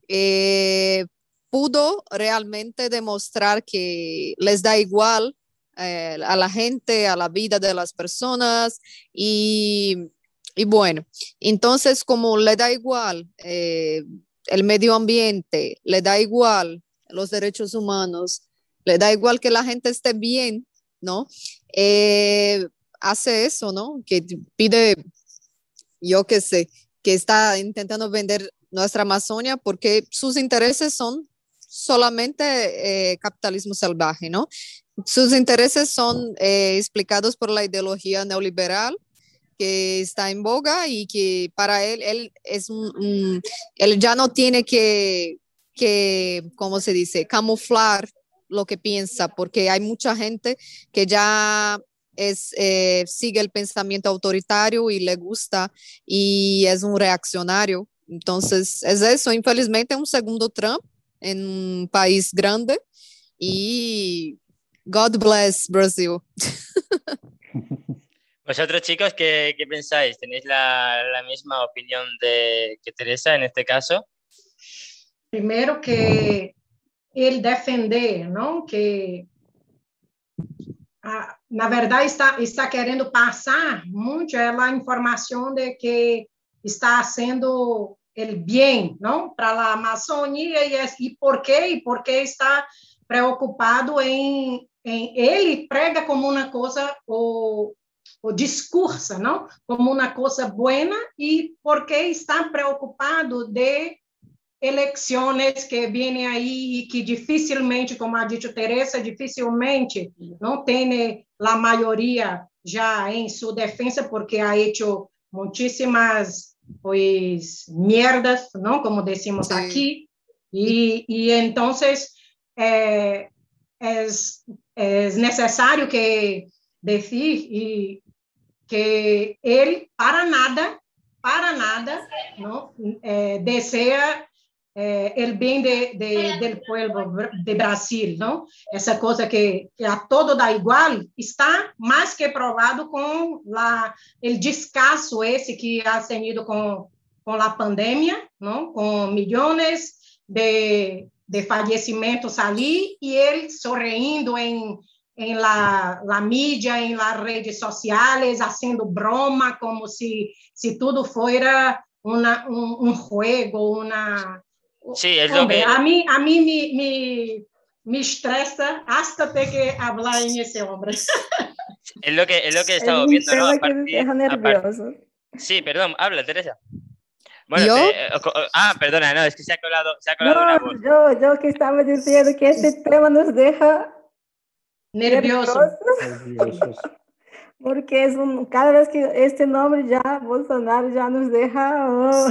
pudo realmente demostrar que les da igual a la gente, a la vida de las personas y bueno, entonces como le da igual el medio ambiente, le da igual los derechos humanos, le da igual que la gente esté bien, ¿no? Hace eso, ¿no? Que pide, yo qué sé, que está intentando vender nuestra Amazonia porque sus intereses son solamente capitalismo salvaje, ¿no? Sus intereses son explicados por la ideología neoliberal que está en boga y que para él es él ya no tiene que, ¿cómo se dice?, camuflar lo que piensa, porque hay mucha gente que ya sigue el pensamiento autoritario y le gusta y es un reaccionario. Entonces, es eso, infelizmente un segundo Trump en un país grande y God bless Brazil. Vosotros, chicos, ¿qué pensáis? ¿Tenéis la misma opinión que Teresa en este caso? Primero que ele defender, não? Que na verdade está querendo passar muito a informação de que está sendo el bem, não, para a Amazônia e por quê? E porque está preocupado em ele prega como uma coisa o discurso, não? Como uma coisa boa e porque está preocupado de eleições que vêm aí e que dificilmente, como ha dicho Teresa, dificilmente não tem a maioria já em sua defesa porque ha hecho muitíssimas mierdas, não? Como decimos aqui e então é necessário que decir e que ele para nada não deseja el bien del pueblo de Brasil, ¿no? Esa cosa que a todo da igual, está más que probado con el descaso ese que ha tenido con la pandemia, ¿no? Con millones de fallecimientos ali, y él sonriendo en la mídia, en las redes sociales, haciendo broma, como si todo fuera un juego, una... Sí, es Hombre, lo que... a mí me estresa hasta ter que hablar en ese hombre. Es lo que he Es estado un viendo, ¿no? tema que me deja nervioso. Sí, perdón, habla, Teresa. Bueno, ¿Yo? Perdona, no, es que se ha colado una voz. No, yo que estaba diciendo que este tema nos deja Nervioso. Nerviosos. Porque cada vez que este nombre ya, Bolsonaro ya nos deja... oh.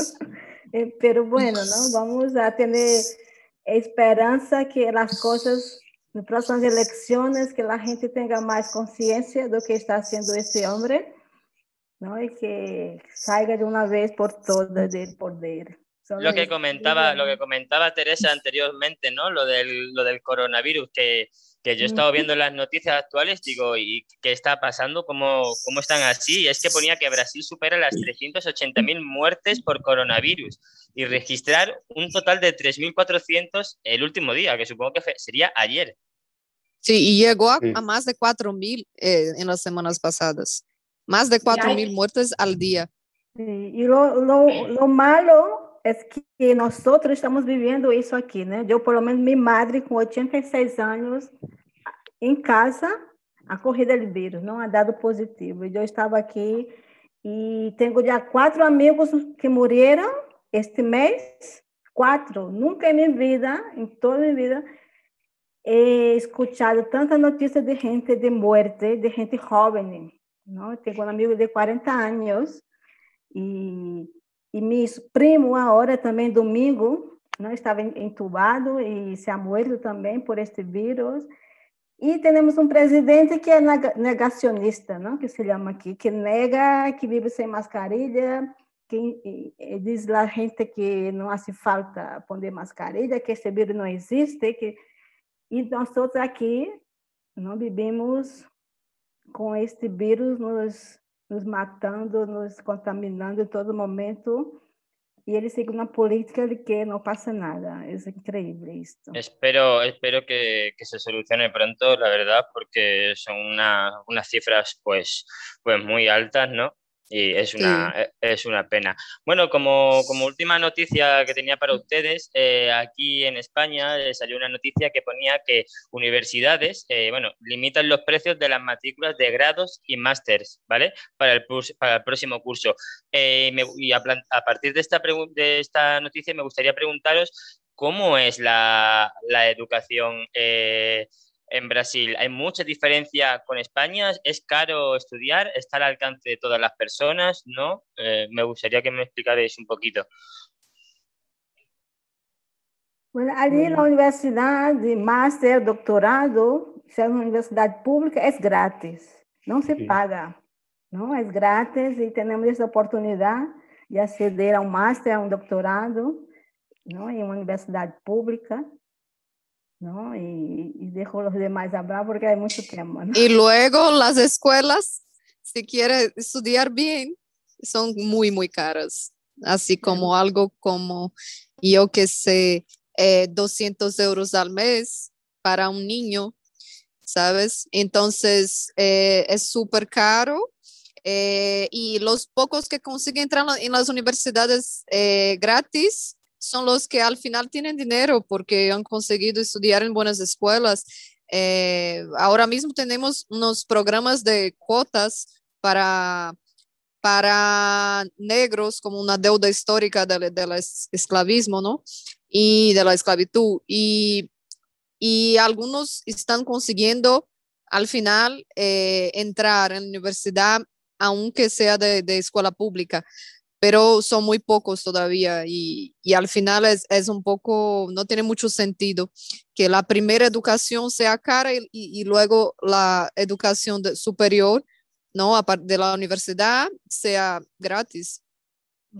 Pero bueno, ¿no? Vamos a tener esperanza que las cosas, en próximas elecciones, que la gente tenga más conciencia de lo que está haciendo este hombre, ¿no? Y que salga de una vez por todas del poder. Lo que comentaba Teresa anteriormente, ¿no? Lo del coronavirus, que yo he estado viendo en las noticias actuales, digo, ¿y qué está pasando? ¿Cómo están así? Y es que ponía que Brasil supera las 380.000 muertes por coronavirus y registrar un total de 3.400 el último día, que supongo que sería ayer. Sí, y llegó a más de 4.000 en las semanas pasadas. Más de 4.000 muertes al día. Sí, y lo malo es que nosotros estamos viviendo eso aquí, ¿no? Yo, por lo menos, mi madre, con 86 años, en casa, ha corrido el virus, ¿no? Ha dado positivo. Y yo estaba aquí y tengo ya 4 amigos que murieron este mes. 4. Nunca en mi vida, en toda mi vida, he escuchado tantas noticias de gente de muerte, de gente joven, ¿no? Tengo un amigo de 40 años y mi primo ahora también domingo, ¿no? Estaba entubado y se ha muerto también por este virus. Y tenemos un presidente que es negacionista, ¿no? Que se llama aquí, que nega, que vive sin mascarilla, que dice a la gente que no hace falta poner mascarilla, que ese virus no existe, y nosotros aquí no vivimos con este virus nos matando, nos contaminando en todo momento, y ele sigue una política de que no pasa nada. Es increíble esto. Espero que se solucione pronto, la verdad, porque son unas cifras pues muy altas, ¿no? Y es una pena. Bueno, como última noticia que tenía para ustedes, aquí en España salió una noticia que ponía que universidades limitan los precios de las matrículas de grados y másters, ¿vale? Para el próximo curso. Y a partir de esta noticia me gustaría preguntaros cómo es la educación en Brasil. ¿Hay mucha diferencia con España? ¿Es caro estudiar? ¿Está al alcance de todas las personas? ¿No? Me gustaría que me explicarais un poquito. Bueno, allí en la universidad de máster, doctorado, si es una universidad pública, es gratis, no se paga, ¿no? Es gratis y tenemos esa oportunidad de acceder a un máster, a un doctorado, ¿no? En una universidad pública. ¿No? Y dejo a los demás hablar porque hay mucho tema, ¿no? Y luego las escuelas, si quiere estudiar bien, son muy, muy caras. Así como algo como, yo que sé, 200 euros al mes para un niño, ¿sabes? Entonces, es súper caro. Y los pocos que consiguen entrar en las universidades gratis son los que al final tienen dinero porque han conseguido estudiar en buenas escuelas. Ahora mismo tenemos unos programas de cuotas para negros, como una deuda histórica del esclavismo, ¿no? Y de la esclavitud. Y algunos están consiguiendo al final entrar en la universidad, aunque sea de escuela pública, pero son muy pocos todavía y al final es un poco, no tiene mucho sentido que la primera educación sea cara y luego la educación superior, ¿no? Aparte de la universidad, sea gratis.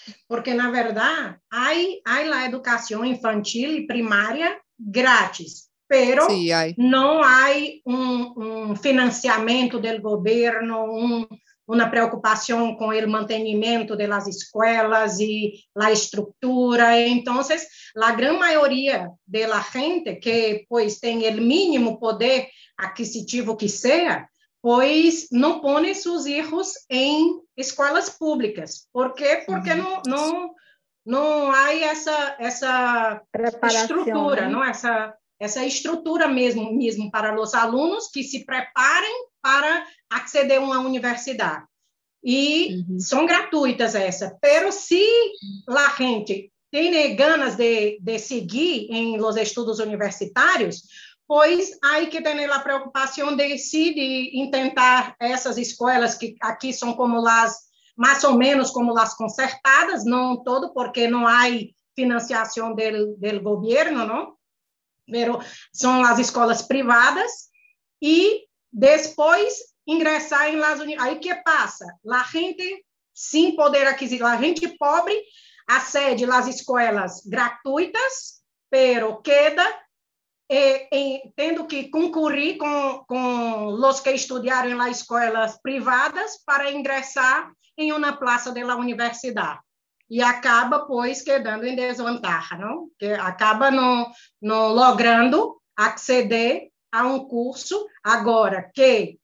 Porque, na verdade, há a educação infantil e primária grátis, pero Sí, hay. não há financiamento do governo, uma preocupação com o mantenimento das escolas e a estrutura. Então, a grande maioria da gente que pois tem o mínimo poder aquisitivo que seja, pois não põe seus filhos em escolas públicas. Por quê? Porque não há essa estrutura, não essa estrutura mesmo para os alunos que se preparem para acceder a uma universidade. E são gratuitas essas. Pero se a gente tem ganas de seguir em los estudos universitários, pois há que ter a preocupação de tentar essas escolas que aqui são como mais ou menos como as concertadas, não todo, porque não há financiação do governo, não? Pero são as escolas privadas e depois ingressar em las universidades. Aí que passa? A gente sem poder aquisitivo, a gente pobre acede às escolas gratuitas, pero queda tendo que concorrer com os que estudaram em las escolas privadas para ingressar em uma plaça da universidade. E acaba, pois, quedando em desvantagem, não? Que acaba não logrando acceder a um curso agora que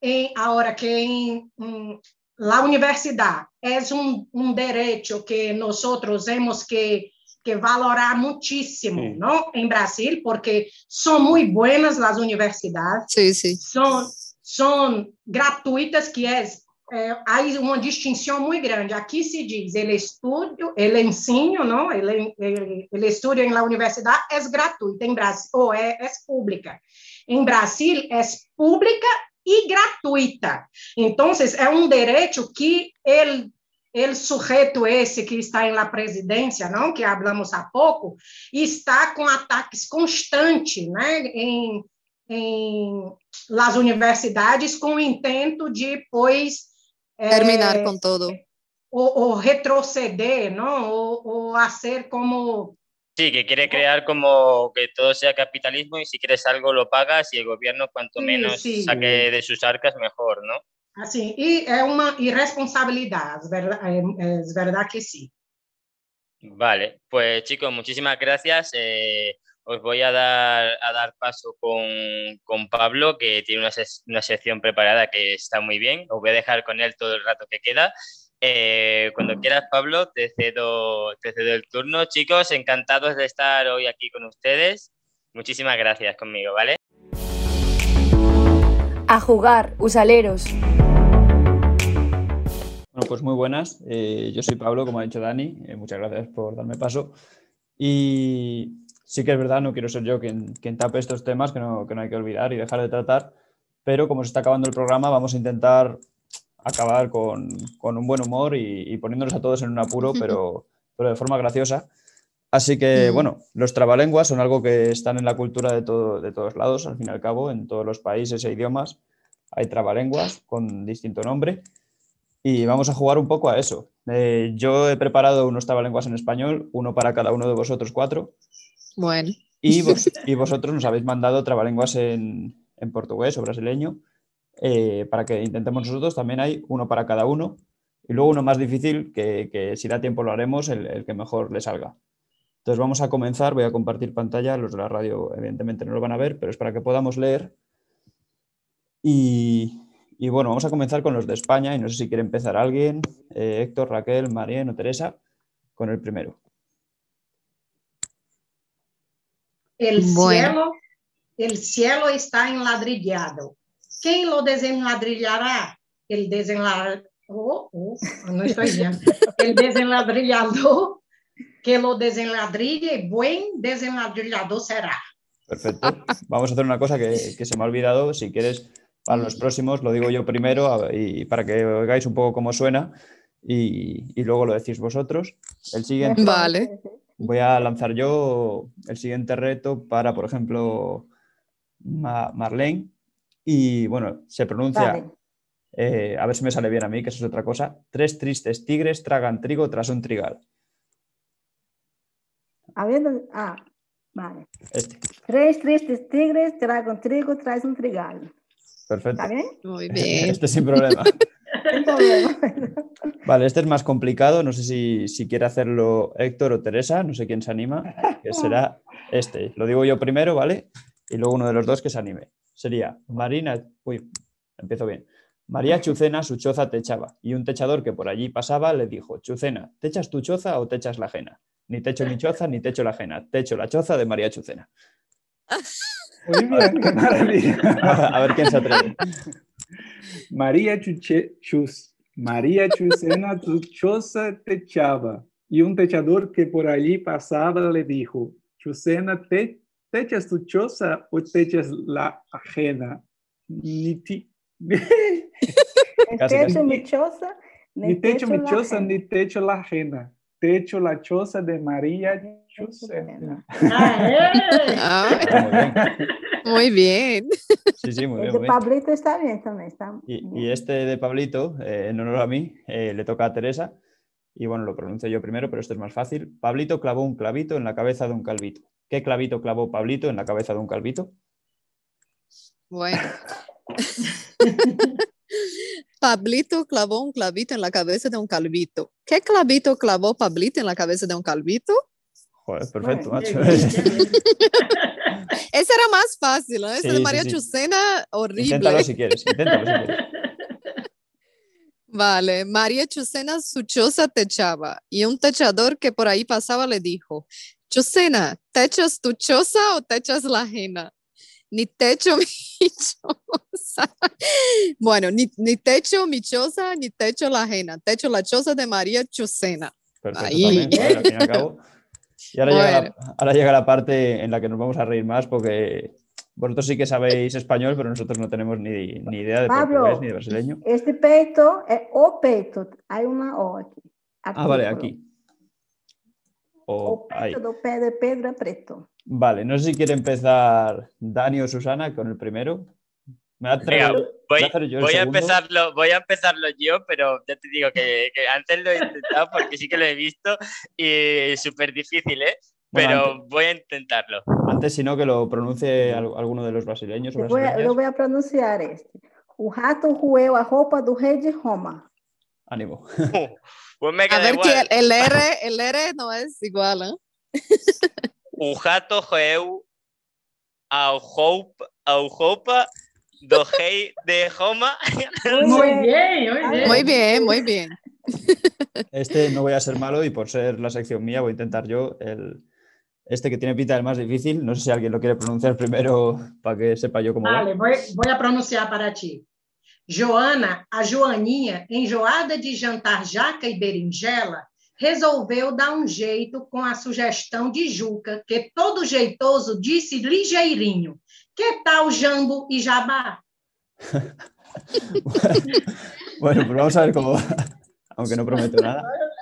a universidade é um direito que nós temos que valorar muitíssimo, não? Em Brasil, porque são muito boas as universidades, Sí, sí. são gratuitas, que há uma distinção muito grande. Aqui se diz, ele ensino, não? Ele estuda na universidade é gratuito em Brasil, ou é pública. Em Brasil é pública e gratuita. Então, é um direito que o sujeito esse que está na presidência, não, que falamos há pouco, está com ataques constantes, né, em las universidades, com o intento de, pois, terminar com todo. Ou retroceder, não, ou hacer como... Sí, que quiere crear como que todo sea capitalismo y si quieres algo lo pagas y el gobierno cuanto menos saque de sus arcas mejor, ¿no? Así, y es una irresponsabilidad, es verdad que sí. Vale, pues chicos, muchísimas gracias. Os voy a dar paso con Pablo, que tiene una sección preparada que está muy bien. Os voy a dejar con él todo el rato que queda. Cuando quieras, Pablo, te cedo el turno. Chicos, encantados de estar hoy aquí con ustedes. Muchísimas gracias conmigo, ¿vale? A jugar, usaleros. Bueno, pues muy buenas. Yo soy Pablo, como ha dicho Dani. Muchas gracias por darme paso. Y sí que es verdad, no quiero ser yo quien tape estos temas que no hay que olvidar y dejar de tratar, pero como se está acabando el programa, vamos a intentar acabar con un buen humor y poniéndonos a todos en un apuro, pero de forma graciosa. Así que, bueno, los trabalenguas son algo que están en la cultura de todos lados, al fin y al cabo, en todos los países e idiomas hay trabalenguas con distinto nombre y vamos a jugar un poco a eso. Yo he preparado unos trabalenguas en español, uno para cada uno de vosotros 4. Bueno. Y vosotros nos habéis mandado trabalenguas en portugués o brasileño. Para que intentemos nosotros, también hay uno para cada uno y luego uno más difícil que si da tiempo lo haremos, el que mejor le salga. Entonces vamos a comenzar, voy a compartir pantalla, los de la radio evidentemente no lo van a ver, pero es para que podamos leer y bueno, vamos a comenzar con los de España y no sé si quiere empezar alguien, Héctor, Raquel, Marién o Teresa, con el primero. El cielo está enladrillado. ¿Quién lo desenladrillará? El desenladrillador, no estoy bien. El desenladrillador que lo desenladrille, buen desenladrillador será. Perfecto. Vamos a hacer una cosa que se me ha olvidado. Si quieres, para los próximos lo digo yo primero y para que oigáis un poco cómo suena y luego lo decís vosotros. El siguiente. Vale. Voy a lanzar yo el siguiente reto para, por ejemplo, Marlene. Y bueno, se pronuncia A ver si me sale bien a mí, que eso es otra cosa. 3 tristes tigres tragan trigo tras un trigal. Vale. Este. 3 tristes tigres tragan trigo tras un trigal. Perfecto. ¿Está bien? Muy bien. Este sin problema. Sin problema. Vale, este es más complicado. No sé si quiere hacerlo Héctor o Teresa. No sé quién se anima. Que será este. Lo digo yo primero, ¿vale? Y luego uno de los dos que se anime. Sería Marina... Uy, empiezo bien. María Chucena su choza techaba y un techador que por allí pasaba le dijo: Chucena, ¿techas tu choza o techas la ajena? Ni techo mi choza ni techo la ajena. Techo la choza de María Chucena. Muy bien, qué maravilla. A ver quién se atreve. María Chucena su choza techaba y un techador que por allí pasaba le dijo: Chucena, ¿techas tu choza o techas la ajena? Ni techo mi choza, ni techo mi choza ni techo la ajena. Techo la choza de María Chucena. Muy bien. Sí, muy bien. El de Pablito está bien también. Y este de Pablito, en honor a mí, le toca a Teresa. Y bueno, lo pronuncio yo primero, pero esto es más fácil. Pablito clavó un clavito en la cabeza de un calvito. ¿Qué clavito clavó Pablito en la cabeza de un calvito? Bueno. Pablito clavó un clavito en la cabeza de un calvito. ¿Qué clavito clavó Pablito en la cabeza de un calvito? Joder, perfecto, macho. Ese era más fácil, ¿no? Ese de María Chucena, horrible. Inténtalo si quieres, inténtalo si quieres. Vale, María Chucena su choza techaba y un techador que por ahí pasaba le dijo: Chucena, ¿techas tu choza o techas la ajena? Ni techo mi choza. Bueno, ni techo mi choza, ni techo la ajena. Techo la choza de María Chucena. Perfecto, ahí. También, al fin y al cabo. Y ahora llega la parte en la que nos vamos a reír más porque vosotros sí que sabéis español, pero nosotros no tenemos ni idea de Pablo, portugués ni de brasileño. Este peito es o peito. Hay una O aquí. Vale, aquí. O peito do pé de Pedro preto. Vale, no sé si quiere empezar Dani o Susana con el primero. Venga, voy a empezarlo yo, pero ya te digo que antes lo he intentado porque sí que lo he visto y es súper difícil, ¿eh? Pero voy a intentarlo. Antes, si no, que lo pronuncie alguno de los brasileños o brasileñas. Yo voy a pronunciar este. O rato roeu a roupa do rei de Roma. Ánimo. Pues me a ver, igual. Que el R no es igual, ¿eh? O rato roeu a roupa do rei de Roma. Muy bien. Este no voy a ser malo y por ser la sección mía voy a intentar yo este que tiene pinta del más difícil. No sé si alguien lo quiere pronunciar primero para que sepa yo cómo va. Voy a pronunciar para ti. Joana, a Joaninha, enjoada de jantar jaca e berinjela, resolveu dar jeito com a sugestão de Juca, que todo jeitoso disse ligeirinho: que tal jambo e jabá? Bueno, pues vamos a ver cómo va, aunque no prometo nada.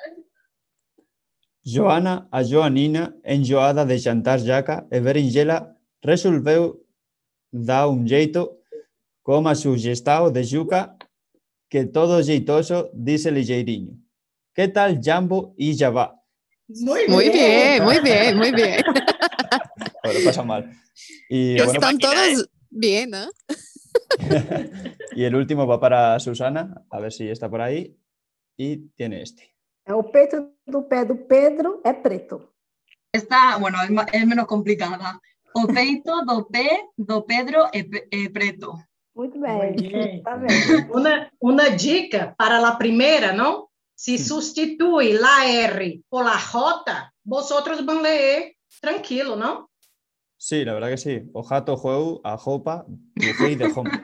Joana, a Joanina, enjoada de jantar jaca e berinjela, resolveu dar jeito com a sugestão de Juca, que todo jeitoso dice ligeirinho. ¿Qué tal jambo y jabá? Muy bien. Bueno, pasa mal. Y bueno, están todos bien, ¿eh? Y el último va para Susana, a ver si está por ahí. Y tiene este. O peito do pé do Pedro é preto. Esta, bueno, es menos complicada. O peito do pé do Pedro é preto. Muito bem. Tá vendo? Uma dica para a primeira, não? Se substitui la R por la J, vosotros van a leer tranquilo, ¿no? Sí, la verdad que sí. O jato jueu a jopa do rei de Roma.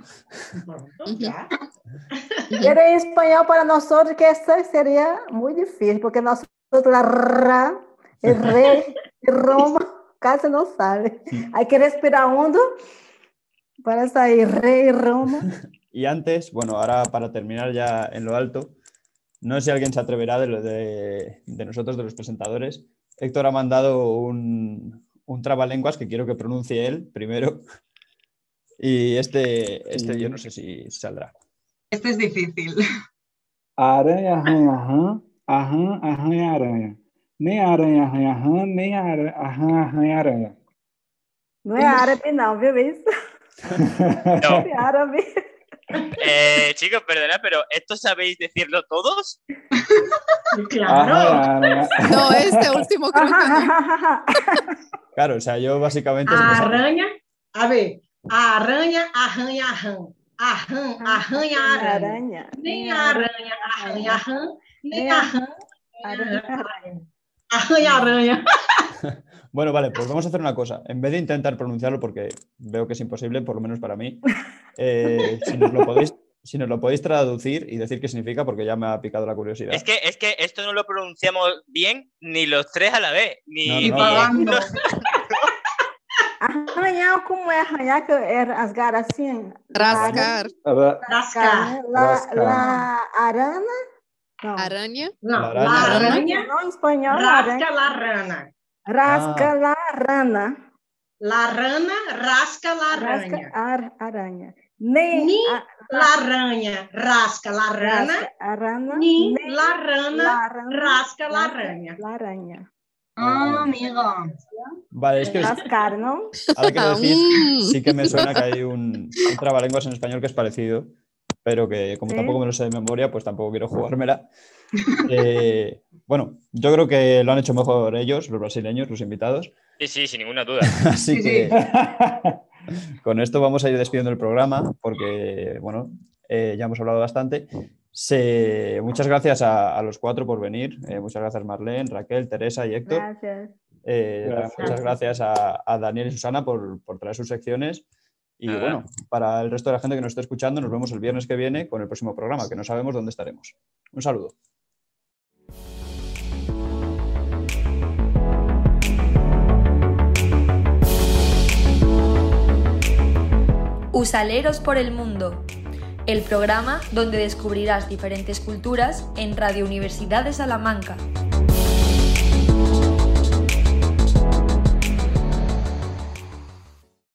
Pero en español para nosotros que esto sería muy difícil, porque nosotros la ra, el rey de Roma, casi no sale. Hay que respirar hondo para salir rey Roma. Y antes, bueno, ahora para terminar ya en lo alto, no sé si alguien se atreverá de nosotros, de los presentadores. Héctor ha mandado un trabalenguas que quiero que pronuncie él primero. Y este yo no sé si saldrá. Este es difícil. Aranha, arranha, aham, arranha, aranha. Nem aranha, arranha, aham, nem arranha, arranha, aranha. Não é árabe, não, viu isso? No. É árabe. Chicos, perdona, pero ¿esto sabéis decirlo todos? Claro. Arranha, aranha. No, este último creo que no. Claro, o sea, yo básicamente... se me sale. Aranha, a ver, a aranha arranha rã. Arran, arranha aranha. Nem a aranha arranha rã, nem a rã arranha aranha. Bueno, vale, pues vamos a hacer una cosa. En vez de intentar pronunciarlo, porque veo que es imposible, por lo menos para mí, si nos lo podéis traducir y decir qué significa, porque ya me ha picado la curiosidad. Es que esto no lo pronunciamos bien ni los tres a la vez. Ni No. Pagando. Arranhar, como é arranhar? Que é rasgar assim? Rascar. Rascar. La arana? Não. Aranha. Não, La la araña. aranha Não, em espanhol, rasca aranha. la rana. Rasca la rana. La rana rasca la Rasca aranha. aranha. Nem Ni la aranha rasca la rana, rasca a rana. ni Nem la rana la rana rasca la aranha. La araña. Ah, amigo. Vale, es que Rascar, ¿no? ahora que lo decís, sí que me suena que hay un trabalenguas en español que es parecido, pero que como ¿Sí? tampoco me lo sé de memoria, pues tampoco quiero jugármela. Bueno, yo creo que lo han hecho mejor ellos, los brasileños, los invitados. Sí, sin ninguna duda. Así Sí, que con esto vamos a ir despidiendo el programa porque, bueno, ya hemos hablado bastante. Muchas gracias a los cuatro por venir. Muchas gracias Marlene, Raquel, Teresa y Héctor. Gracias. Gracias. Muchas gracias a Daniel y Susana por traer sus secciones. Y bueno, para el resto de la gente que nos está escuchando, nos vemos el viernes que viene con el próximo programa, que no sabemos dónde estaremos. Un saludo. Usaleros por el Mundo, el programa donde descubrirás diferentes culturas en Radio Universidad de Salamanca.